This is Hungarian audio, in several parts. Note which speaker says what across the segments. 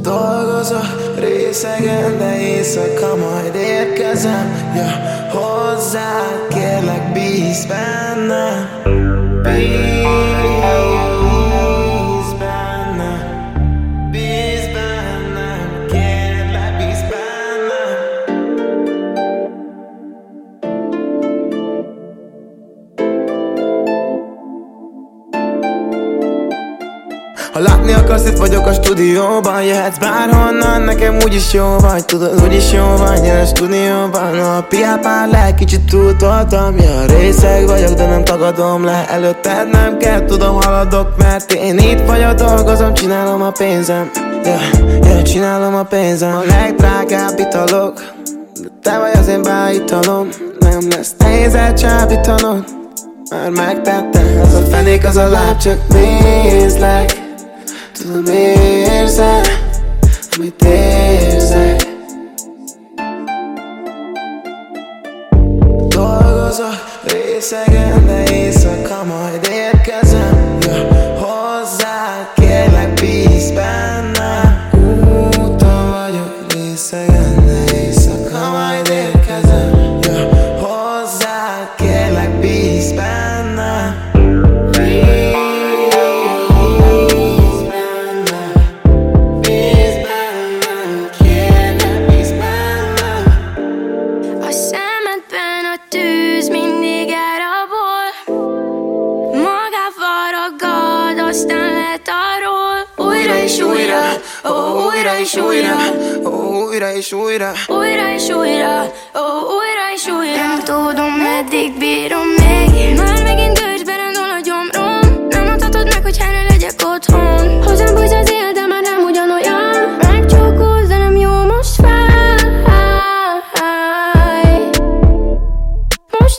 Speaker 1: Dolgozok részegen, de éjszaka majd érkezem. Ja, hozzád kérlek, bízz benne. Bízz benne. Bízz bennem, kérlek, bízz bennem. Ha látni akarsz, itt vagyok a stúdióban. Jöhetsz bárhonnan, nekem úgyis jó vagy. Tudod, úgyis jó vagy, gyere a stúdióban. Ha piápán le, kicsit túltoltam. Ja, részeg vagyok, de nem tagadom le. Előtted nem kell, tudom, haladok, mert én itt vagyok, dolgozom, csinálom a pénzem. Csinálom a pénzem. A legdrágább italok, de te vagy az én báitalom. Nem lesz nehéz elcsábítanod, már megtettem. Ez a fenék, az a láb, csak nézlek. Tudom, érzed, amit érzek. Dolgozok részegen, de éjszaka majd érkezem. Ja, hozzád kérlek, bízz benne. Úton vagyok részegen, de éjszaka majd érkezem. Ja, hozzád kérlek, bízz benne.
Speaker 2: Újra és újra,
Speaker 1: újra és újra,
Speaker 2: újra és újra, újra és újra. Nem tudom, meddig bírom még. Már megint görcsbe rendol a gyomrom. Nem mondhatod meg, hogy helyre legyek otthon. Hozzám bújsz az él, de már nem ugyanolyan. Megcsókolsz, de nem jó, most fáj. Most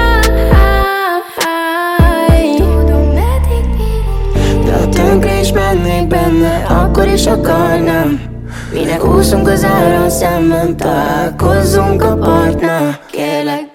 Speaker 2: fáj. Tudom, meddig bírom.
Speaker 1: de ha tönkre is mennék benne, akkor is akarnám.
Speaker 2: Minek úszunk az áron szemben, találkozzunk a partnál. Kérlek,